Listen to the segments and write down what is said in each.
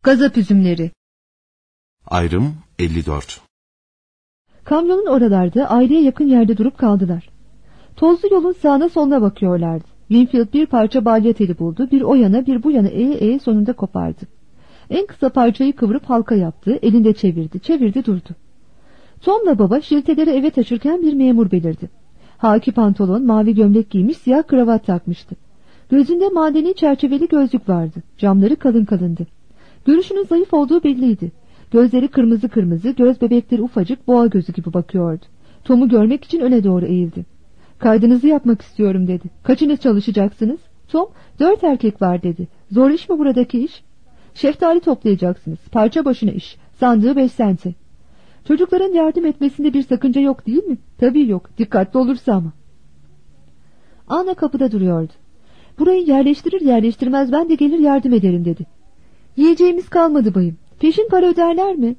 Gazap üzümleri. Ayrım 54. Kamyonun oralarda aileye yakın yerde durup kaldılar. Tozlu yolun sağına soluna bakıyorlardı. Winfield bir parça balya teli buldu. Bir o yana bir bu yana eğe sonunda kopardı. En kısa parçayı kıvırıp halka yaptı. Elinde çevirdi durdu. Tom'la baba şilteleri eve taşırken bir memur belirdi. Haki pantolon, mavi gömlek giymiş, siyah kravat takmıştı. Gözünde madeni çerçeveli gözlük vardı. Camları kalın kalındı. Görüşünün zayıf olduğu belliydi. Gözleri kırmızı kırmızı, göz bebekleri ufacık, boğa gözü gibi bakıyordu. Tom'u görmek için öne doğru eğildi. Kaydınızı yapmak istiyorum dedi. Kaçınız çalışacaksınız? Tom, 4 erkek var dedi. Zor iş mi buradaki iş? Şeftali toplayacaksınız. Parça başına iş. Sandığı 5 sente. Çocukların yardım etmesinde bir sakınca yok değil mi? Tabii yok. Dikkatli olursa ama. Ana kapıda duruyordu. Burayı yerleştirir yerleştirmez ben de gelir yardım ederim dedi. Yiyeceğimiz kalmadı bayım. Peşin para öderler mi?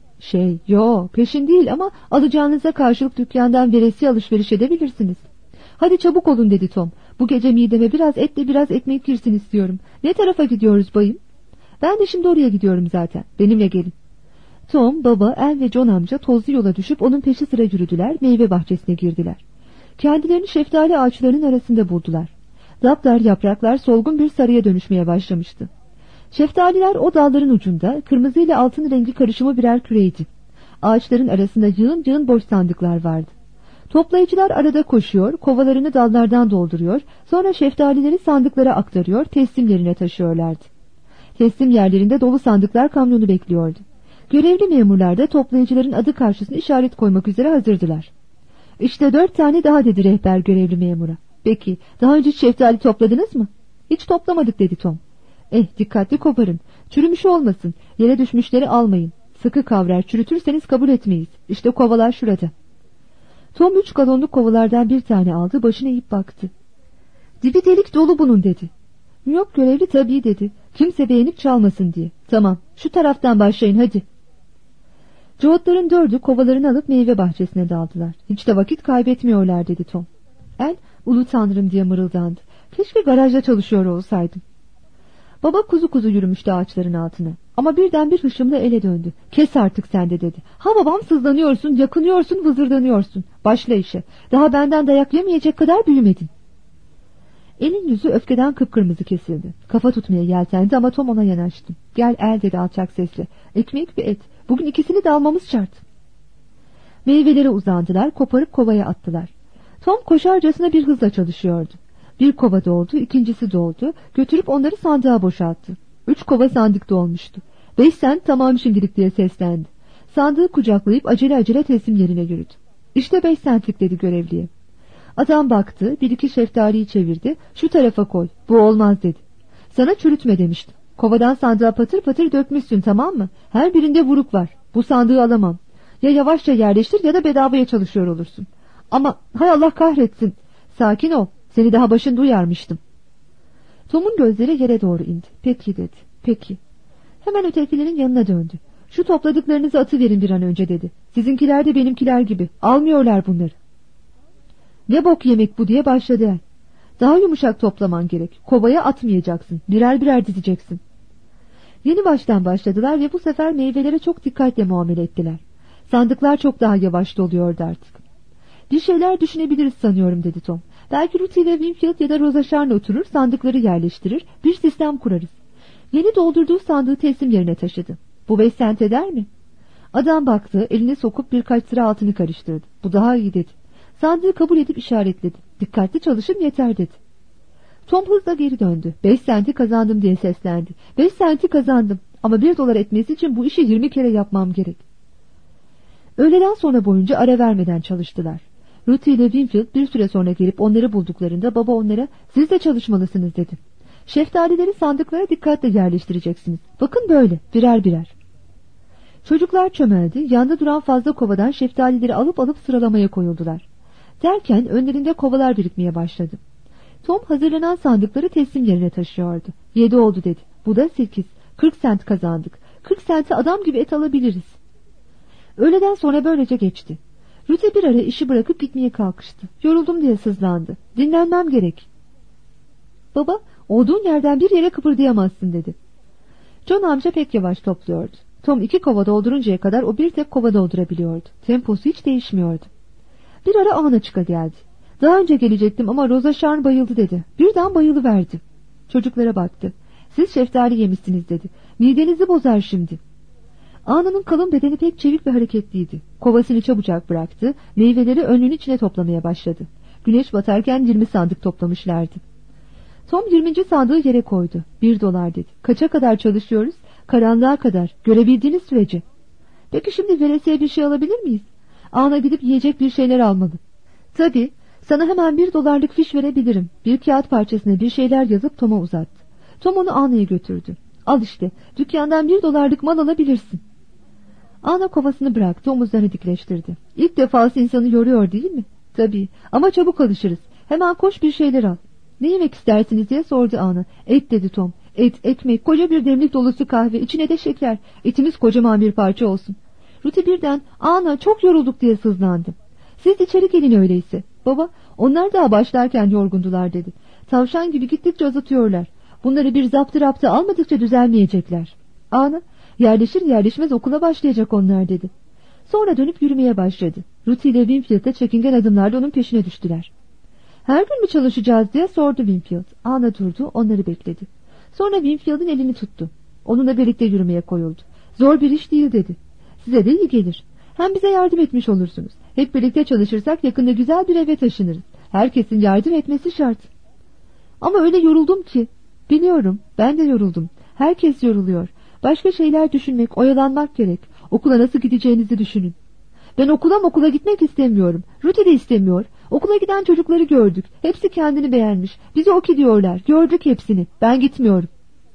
Peşin değil ama alacağınıza karşılık dükkandan veresiye alışveriş edebilirsiniz. Hadi çabuk olun dedi Tom. Bu gece mideme biraz etle biraz ekmek girsin istiyorum. Ne tarafa gidiyoruz bayım? Ben de şimdi oraya gidiyorum zaten. Benimle gelin. Tom, baba, El ve John amca tozlu yola düşüp onun peşi sıra yürüdüler, meyve bahçesine girdiler. Kendilerini şeftali ağaçlarının arasında buldular. Daptar yapraklar solgun bir sarıya dönüşmeye başlamıştı. Şeftaliler o dalların ucunda, kırmızı ile altın rengi karışımı birer küreydi. Ağaçların arasında yığın yığın boş sandıklar vardı. Toplayıcılar arada koşuyor, kovalarını dallardan dolduruyor, sonra şeftalileri sandıklara aktarıyor, teslim yerine taşıyorlardı. Teslim yerlerinde dolu sandıklar kamyonu bekliyordu. Görevli memurlar da toplayıcıların adı karşısına işaret koymak üzere hazırdılar. İşte 4 tane daha dedi rehber görevli memura. Peki, daha önce şeftali topladınız mı? Hiç toplamadık dedi Tom. Dikkatli koparın. Çürümüş olmasın. Yere düşmüşleri almayın. Sıkı kavrar, çürütürseniz kabul etmeyiz. İşte kovalar şurada. Tom 3 galonluk kovalardan bir tane aldı, başına eğip baktı. Dibi delik dolu bunun dedi. Yok görevli tabii dedi. Kimse beğenip çalmasın diye. Tamam, şu taraftan başlayın hadi. Coğutların 4'ü kovalarını alıp meyve bahçesine daldılar. Hiç de vakit kaybetmiyorlar dedi Tom. El, ulu tanrım diye mırıldandı. Keşke garajda çalışıyor olsaydım. Baba kuzu kuzu yürümüştü ağaçların altına. Ama birden bir hışımla ele döndü. Kes artık sen de dedi. Ha babam sızlanıyorsun, yakınıyorsun, vızırdanıyorsun. Başla işe. Daha benden dayak yemeyecek kadar büyümedin. Elin yüzü öfkeden kıpkırmızı kesildi. Kafa tutmaya yeltendi ama Tom ona yanaştı. Gel El dedi alçak sesle. Ekmek ve et. Bugün ikisini de almamız şart. Meyvelere uzandılar, koparıp kovaya attılar. Tom koşarcasına bir hızla çalışıyordu. Bir kova doldu, ikincisi doldu. Götürüp onları sandığa boşalttı. 3 kova sandık dolmuştu. 5 sent tamam şimdilik diye seslendi. Sandığı kucaklayıp acele acele teslim yerine yürüdü. İşte 5 centlik dedi görevliye. Adam baktı, 1-2 şeftaliyi çevirdi. Şu tarafa koy, bu olmaz dedi. Sana çürütme demiştim. Kovadan sandığa patır patır dökmüşsün tamam mı? Her birinde vuruk var. Bu sandığı alamam. Ya yavaşça yerleştir ya da bedavaya çalışıyor olursun. Ama hay Allah kahretsin. Sakin ol. Seni daha başında uyarmıştım. Tom'un gözleri yere doğru indi. Peki dedi. Peki. Hemen ötekilerin yanına döndü. Şu topladıklarınızı atıverin bir an önce dedi. Sizinkiler de benimkiler gibi. Almıyorlar bunları. Ne bok yemek bu diye başladı el. Daha yumuşak toplaman gerek. Kovaya atmayacaksın. Birer birer dizeceksin. Yeni baştan başladılar ve bu sefer meyvelere çok dikkatle muamele ettiler. Sandıklar çok daha yavaş doluyordu artık. Bir şeyler düşünebiliriz sanıyorum dedi Tom. Belki Ruthie ve Winfield ya da Rosa Sharn'la oturur, sandıkları yerleştirir, bir sistem kurarız. Yeni doldurduğu sandığı teslim yerine taşıdı. Bu 5 sent eder mi? Adam baktı, eline sokup birkaç sıra altını karıştırdı. Bu daha iyi dedi. Sandığı kabul edip işaretledi. Dikkatli çalışın yeter dedi. Tom hızla geri döndü. 5 senti kazandım diye seslendi. 5 senti kazandım ama $1 etmesi için bu işi 20 kere yapmam gerek. Öğleden sonra boyunca ara vermeden çalıştılar. Ruthie ile Winfield bir süre sonra gelip onları bulduklarında baba onlara siz de çalışmalısınız dedi. Şeftalileri sandıklara dikkatle yerleştireceksiniz. Bakın böyle birer birer. Çocuklar çömeldi, yanda duran fazla kovadan şeftalileri alıp sıralamaya koyuldular. Derken önlerinde kovalar birikmeye başladı. Tom hazırlanan sandıkları teslim yerine taşıyordu. 7 oldu dedi. Bu da 8. 40 sent kazandık. 40 sente adam gibi et alabiliriz. Öğleden sonra böylece geçti. Ruthie bir ara işi bırakıp gitmeye kalkıştı. Yoruldum diye sızlandı. Dinlenmem gerek. Baba, olduğun yerden bir yere kıpırdayamazsın dedi. John amca pek yavaş topluyordu. Tom 2 kova dolduruncaya kadar o bir tek kova doldurabiliyordu. Temposu hiç değişmiyordu. Bir ara Ana çıka geldi. Daha önce gelecektim ama Rosa Sharn bayıldı dedi. Birden bayılıverdi. Çocuklara baktı. Siz şeftali yemişsiniz dedi. Midenizi bozar şimdi. Ana'nın kalın bedeni pek çevik ve hareketliydi. Kovasını çabucak bıraktı. Meyveleri önlüğün içine toplamaya başladı. Güneş batarken 20 sandık toplamışlardı. Tom 20. sandığı yere koydu. $1 dedi. Kaça kadar çalışıyoruz? Karanlığa kadar. Görebildiğiniz sürece. Peki şimdi veresiye bir şey alabilir miyiz? Ana gidip yiyecek bir şeyler almalı. Tabii. Sana hemen $1 fiş verebilirim. Bir kağıt parçasına bir şeyler yazıp Tom'a uzattı. Tom onu Ana'ya götürdü. Al işte. Dükkandan $1 mal alabilirsin. Ana kovasını bıraktı, omuzlarını dikleştirdi. İlk defası insanı yoruyor değil mi? Tabii. Ama çabuk alışırız. Hemen koş bir şeyler al. Ne yemek istersiniz diye sordu Ana. Et dedi Tom. Et, ekmek, koca bir demlik dolusu kahve, içine de şeker. Etimiz kocaman bir parça olsun. Ruti birden Ana çok yorulduk diye sızlandı. Siz içeri gelin öyleyse. Baba, onlar daha başlarken yorgundular dedi. Tavşan gibi gittikçe azıtıyorlar. Bunları bir zaptı almadıkça düzelmeyecekler. Ana, yerleşir yerleşmez okula başlayacak onlar dedi. Sonra dönüp yürümeye başladı. Ruti ile Winfield'da çekingen adımlarla onun peşine düştüler. Her gün mü çalışacağız diye sordu Winfield. Ana durdu, onları bekledi. Sonra Winfield'ın elini tuttu. Onunla birlikte yürümeye koyuldu. Zor bir iş değil dedi. Size de iyi gelir. Hem bize yardım etmiş olursunuz. Hep birlikte çalışırsak yakında güzel bir eve taşınırız. Herkesin yardım etmesi şart. Ama öyle yoruldum ki. Biliyorum, ben de yoruldum. Herkes yoruluyor. Başka şeyler düşünmek, oyalanmak gerek. Okula nasıl gideceğinizi düşünün. Ben okula gitmek istemiyorum. Ruti de istemiyor. Okula giden çocukları gördük. Hepsi kendini beğenmiş. Bize oki diyorlar. Gördük hepsini. Ben gitmiyorum.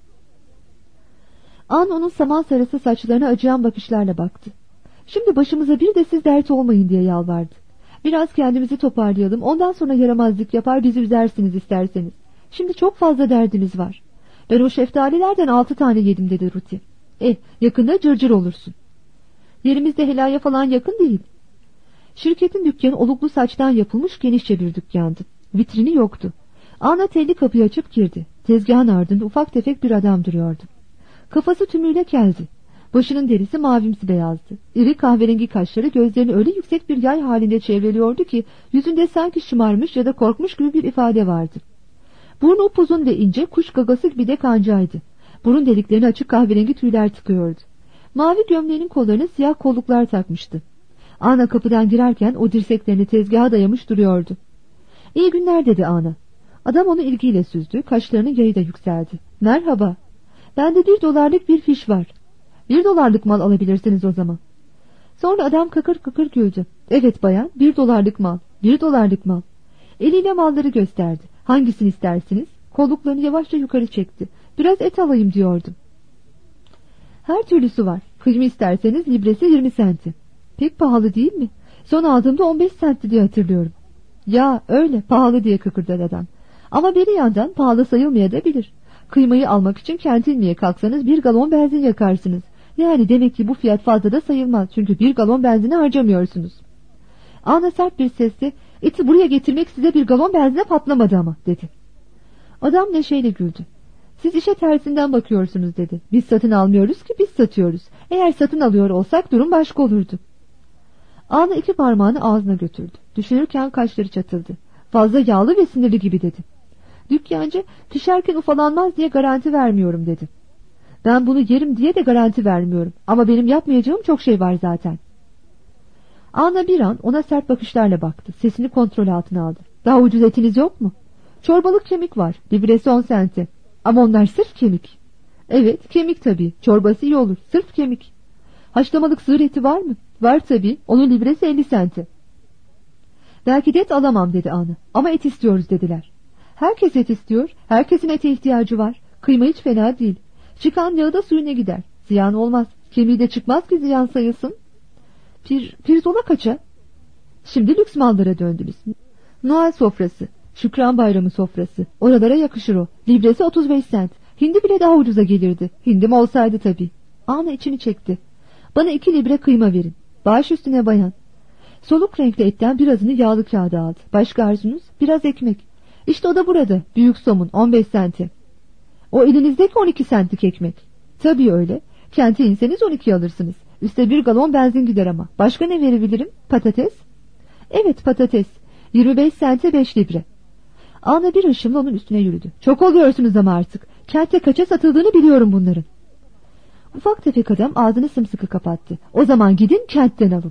An onun saman sarısı saçlarına acıyan bakışlarla baktı. Şimdi başımıza bir de siz dert olmayın diye yalvardı. Biraz kendimizi toparlayalım. Ondan sonra yaramazlık yapar bizi üzersiniz isterseniz. Şimdi çok fazla derdiniz var. Ben o şeftalilerden 6 tane yedim dedi Ruti. Yakında cırcır olursun. Yerimizde helaya falan yakın değil. Şirketin dükkanı oluklu saçtan yapılmış genişçe bir dükkandı. Vitrini yoktu. Ana telli kapıyı açıp girdi. Tezgahın ardında ufak tefek bir adam duruyordu. Kafası tümüyle keldi. Başının derisi mavimsi beyazdı. İri kahverengi kaşları gözlerini öyle yüksek bir yay halinde çevreliyordu ki yüzünde sanki şımarmış ya da korkmuş gibi bir ifade vardı. Burnu upuzun ve ince, kuş gagası gibi de kancaydı. Burun deliklerine açık kahverengi tüyler tıkıyordu. Mavi gömleğinin kollarına siyah kolluklar takmıştı. Ana kapıdan girerken o dirseklerini tezgaha dayamış duruyordu. İyi günler dedi Ana. Adam onu ilgiyle süzdü, kaşlarının yayı da yükseldi. Merhaba. Bende $1 bir fiş var. $1 mal alabilirsiniz o zaman. Sonra adam kakır kakır güldü. Evet bayan, $1 mal. $1 mal. Eliyle malları gösterdi. Hangisini istersiniz? Kolluklarını yavaşça yukarı çekti. Biraz et alayım diyordum. Her türlüsü var. Kıyma isterseniz libresi 20 senti. Pek pahalı değil mi? Son aldığımda 15 sentti diye hatırlıyorum. Ya öyle pahalı diye kıkırdadı adam. Ama bir yandan pahalı sayılmayabilir. Kıymayı almak için kentilmeye kalksanız 1 galon benzin yakarsınız. Yani demek ki bu fiyat fazla da sayılmaz. Çünkü 1 galon benzini harcamıyorsunuz. Ana sert bir sesle eti buraya getirmek size 1 galon benzine patlamadı ama dedi. Adam neşeyle güldü. Siz işe tersinden bakıyorsunuz dedi. Biz satın almıyoruz ki biz satıyoruz. Eğer satın alıyor olsak durum başka olurdu. Ana 2 parmağını ağzına götürdü. Düşünürken kaşları çatıldı. Fazla yağlı ve sinirli gibi dedi. Dükkancı pişerken ufalanmaz diye garanti vermiyorum dedi. Ben bunu yerim diye de garanti vermiyorum. Ama benim yapmayacağım çok şey var zaten. Ana bir an ona sert bakışlarla baktı. Sesini kontrol altına aldı. Daha ucuz etiniz yok mu? Çorbalık kemik var. Libresi 10 senti. Ama onlar sırf kemik. Evet kemik tabii. Çorbası iyi olur. Sırf kemik. Haşlamalık sığır eti var mı? Var tabii. Onun libresi 50 senti. Belki de et alamam dedi Ana. Ama et istiyoruz dediler. Herkes et istiyor. Herkesin ete ihtiyacı var. Kıyma hiç fena değil. Çıkan yağı da suyuna gider. Ziyan olmaz. Kemiği de çıkmaz ki ziyan sayılsın. Pirzola kaça? Şimdi lüks mallara döndünüz. Noel sofrası, Şükran Bayramı sofrası. Oralara yakışır o. Libresi 35 sent. Hindi bile daha ucuza gelirdi. Hindim olsaydı tabii. Ana içini çekti. Bana 2 libre kıyma verin. Baş üstüne bayan. Soluk renkli etten birazını yağlı kağıda aldı. Başka arzunuz? Biraz ekmek. İşte o da burada. Büyük somun 15 senti. O elinizdeki 12 centlik ekmek. Tabii öyle. Kente inseniz 12 alırsınız. Üste 1 galon benzin gider ama. Başka ne verebilirim? Patates? Evet, patates. 25 sente 5 libre. Ana bir hışımla onun üstüne yürüdü. Çok oluyorsunuz ama artık. Kentte kaça satıldığını biliyorum bunların. Ufak tefek adam ağzını sımsıkı kapattı. O zaman gidin kentten alın.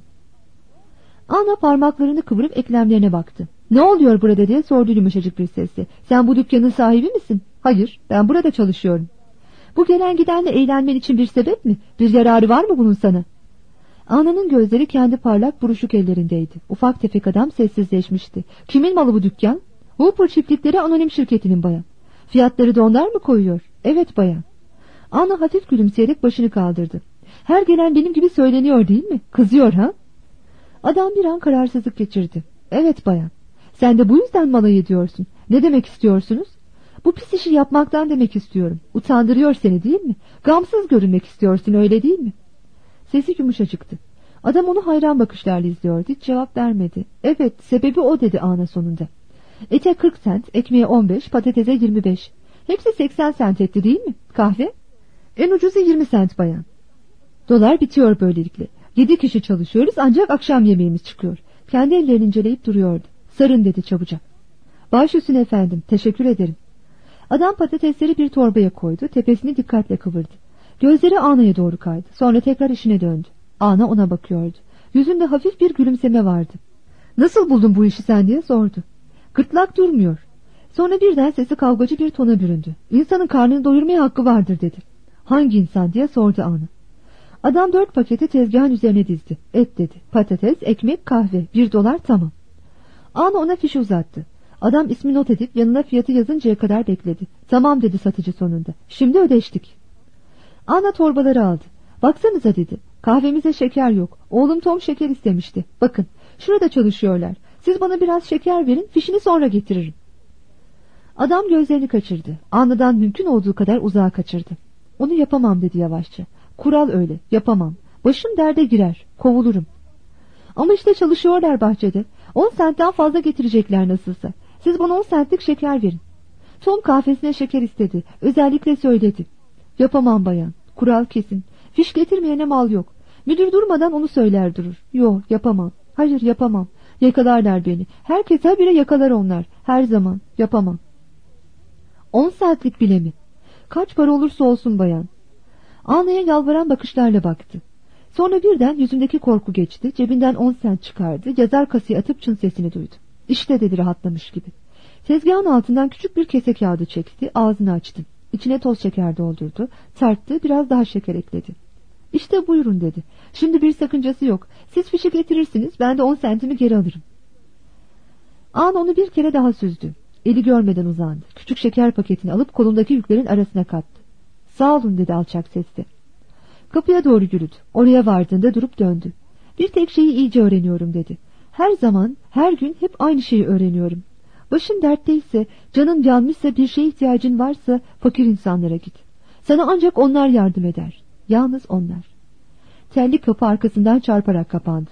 Ana parmaklarını kıvırıp eklemlerine baktı. Ne oluyor burada diye sordu yumuşacık bir sesle. Sen bu dükkanın sahibi misin? Hayır, ben burada çalışıyorum. Bu gelen gidenle eğlenmen için bir sebep mi? Bir yararı var mı bunun sana? Ana'nın gözleri kendi parlak buruşuk ellerindeydi. Ufak tefek adam sessizleşmişti. Kimin malı bu dükkan? Hooper Çiftlikleri Anonim Şirketi'nin bayan. Fiyatları da onlar mı koyuyor? Evet bayan. Ana hafif gülümseyerek başını kaldırdı. Her gelen benim gibi söyleniyor değil mi? Kızıyor ha? Adam bir an kararsızlık geçirdi. Evet bayan. Sen de bu yüzden mi alay ediyorsun? Ne demek istiyorsunuz? Bu pis işi yapmaktan demek istiyorum. Utandırıyor seni değil mi? Gamsız görünmek istiyorsun öyle değil mi? Sesi yumuşacıktı. Adam onu hayran bakışlarla izliyordu. Hiç cevap vermedi. Evet, sebebi o dedi ana sonunda. Ete 40 sent, ekmeğe 15, patatese 25. Hepsi 80 sent etti değil mi? Kahve? En ucuzu 20 sent bayan. Dolar bitiyor böylelikle. 7 kişi çalışıyoruz ancak akşam yemeğimiz çıkıyor. Kendi ellerini inceleyip duruyordu. Sarın dedi çabucak. Baş üstüne efendim, teşekkür ederim. Adam patatesleri bir torbaya koydu, tepesini dikkatle kıvırdı. Gözleri Ana'ya doğru kaydı. Sonra tekrar işine döndü. Ana ona bakıyordu. Yüzünde hafif bir gülümseme vardı. Nasıl buldun bu işi sen diye sordu. Gırtlak durmuyor. Sonra birden sesi kavgacı bir tona büründü. İnsanın karnını doyurmaya hakkı vardır dedi. Hangi insan diye sordu Ana. Adam 4 paketi tezgahın üzerine dizdi. Et dedi. Patates, ekmek, kahve. $1 tamam. Ana ona fişi uzattı. Adam ismi not edip yanına fiyatı yazıncaya kadar bekledi. Tamam dedi satıcı sonunda. Şimdi ödeştik. Ana torbaları aldı. Baksanıza dedi. Kahvemize şeker yok. Oğlum Tom şeker istemişti. Bakın şurada çalışıyorlar. Siz bana biraz şeker verin, fişini sonra getiririm. Adam gözlerini kaçırdı. Ana'dan mümkün olduğu kadar uzağa kaçırdı. Onu yapamam dedi yavaşça. Kural öyle, yapamam. Başım derde girer, kovulurum. Ama işte çalışıyorlar bahçede. 10 sentten fazla getirecekler nasılsa. Siz bana 10 centlik şeker verin. Tom kahvesine şeker istedi. Özellikle söyledi. Yapamam bayan. Kural kesin. Fiş getirmeyene mal yok. Müdür durmadan onu söyler durur. Yo, yapamam. Hayır, yapamam. Yakalarlar beni. Herkes habire yakalar onlar. Her zaman. Yapamam. 10 saatlik bile mi? Kaç para olursa olsun bayan. Ana'ya yalvaran bakışlarla baktı. Sonra birden yüzündeki korku geçti. Cebinden 10 sent çıkardı. Yazar kasayı atıp çın sesini duydu. İşte dedi rahatlamış gibi. Tezgahın altından küçük bir kese kağıdı çekti. Ağzını açtı. İçine toz şeker doldurdu. Tarttı. Biraz daha şeker ekledi. İşte buyurun dedi. Şimdi bir sakıncası yok. Siz fişi getirirsiniz. Ben de 10 sentimi geri alırım. Ana onu bir kere daha süzdü. Eli görmeden uzandı. Küçük şeker paketini alıp kolundaki yüklerin arasına kattı. Sağ olun dedi alçak sesle. Kapıya doğru yürüdü. Oraya vardığında durup döndü. Bir tek şeyi iyice öğreniyorum dedi. Her zaman, her gün hep aynı şeyi öğreniyorum. Başın dertteyse, canın yanmışsa, bir şeye ihtiyacın varsa fakir insanlara git. Sana ancak onlar yardım eder. Yalnız onlar. Telli kapı arkasından çarparak kapandı.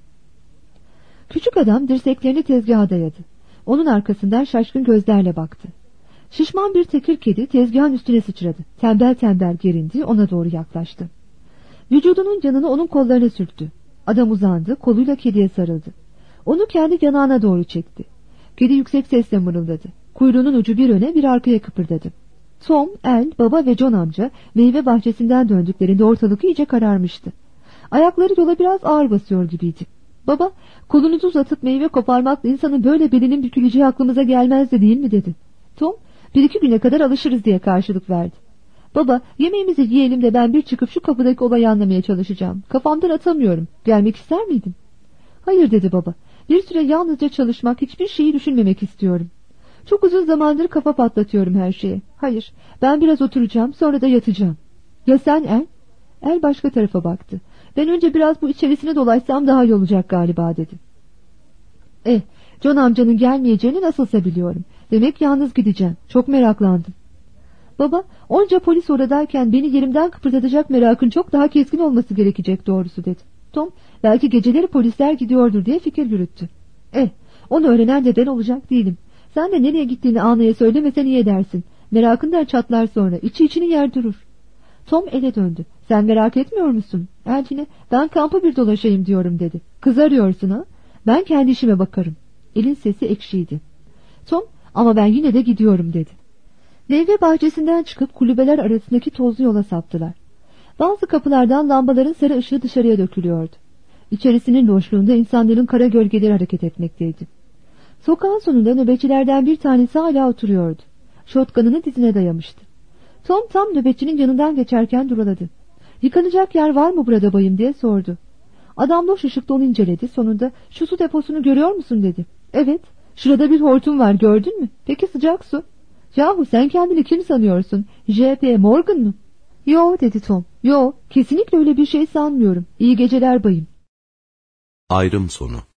Küçük adam dirseklerini tezgaha dayadı. Onun arkasından şaşkın gözlerle baktı. Şişman bir tekir kedi tezgahın üstüne sıçradı. Tembel tembel gerindi, ona doğru yaklaştı. Vücudunun yanını onun kollarına sürttü. Adam uzandı, koluyla kediye sarıldı. Onu kendi yanağına doğru çekti. Kedi yüksek sesle mırıldadı. Kuyruğunun ucu bir öne bir arkaya kıpırdadı. Tom, El, baba ve John amca meyve bahçesinden döndüklerinde ortalık iyice kararmıştı. Ayakları yola biraz ağır basıyor gibiydi. Baba, kolunuzu uzatıp meyve koparmakla insanın böyle belinin büküleceği aklımıza gelmezdi değil mi dedi. Tom, 1-2 güne kadar alışırız diye karşılık verdi. Baba, yemeğimizi yiyelim de ben bir çıkıp şu kapıdaki olayı anlamaya çalışacağım. Kafamdan atamıyorum. Gelmek ister miydin? Hayır dedi baba. Bir süre yalnızca çalışmak, hiçbir şeyi düşünmemek istiyorum. Çok uzun zamandır kafa patlatıyorum her şeye. Hayır, ben biraz oturacağım, sonra da yatacağım. Ya sen El? El başka tarafa baktı. Ben önce biraz bu içerisine dolaşsam daha iyi olacak galiba dedi. John amcanın gelmeyeceğini nasılsa biliyorum. Demek yalnız gideceğim. Çok meraklandım. Baba, onca polis oradayken beni yerimden kıpırdatacak merakın çok daha keskin olması gerekecek doğrusu dedi. Tom, belki geceleri polisler gidiyordur diye fikir yürüttü. Onu öğrenen de ben olacak değilim. Sen de nereye gittiğini Ana'ya söylemesen iyi edersin. Merakından çatlar sonra, içi içini yer durur. Tom ele döndü. Sen merak etmiyor musun? Elçine ben kampı bir dolaşayım diyorum dedi. Kız arıyorsun ha? Ben kendi işime bakarım. Elin sesi ekşiydi. Tom ama ben yine de gidiyorum dedi. Meyve bahçesinden çıkıp kulübeler arasındaki tozlu yola saptılar. Bazı kapılardan lambaların sarı ışığı dışarıya dökülüyordu. İçerisinin boşluğunda insanların kara gölgeleri hareket etmekteydi. Sokağın sonunda nöbetçilerden bir tanesi hala oturuyordu. Şotganını dizine dayamıştı. Tom tam nöbetçinin yanından geçerken duraladı. Yıkanacak yer var mı burada bayım diye sordu. Adam loş ışıkta onu inceledi. Sonunda şu su deposunu görüyor musun dedi. Evet, şurada bir hortum var, gördün mü? Peki sıcak su? Yahu sen kendini kim sanıyorsun? J.P. Morgan mı? Yo dedi Tom. Yo, kesinlikle öyle bir şey sanmıyorum. İyi geceler bayım. Ayrım sonu.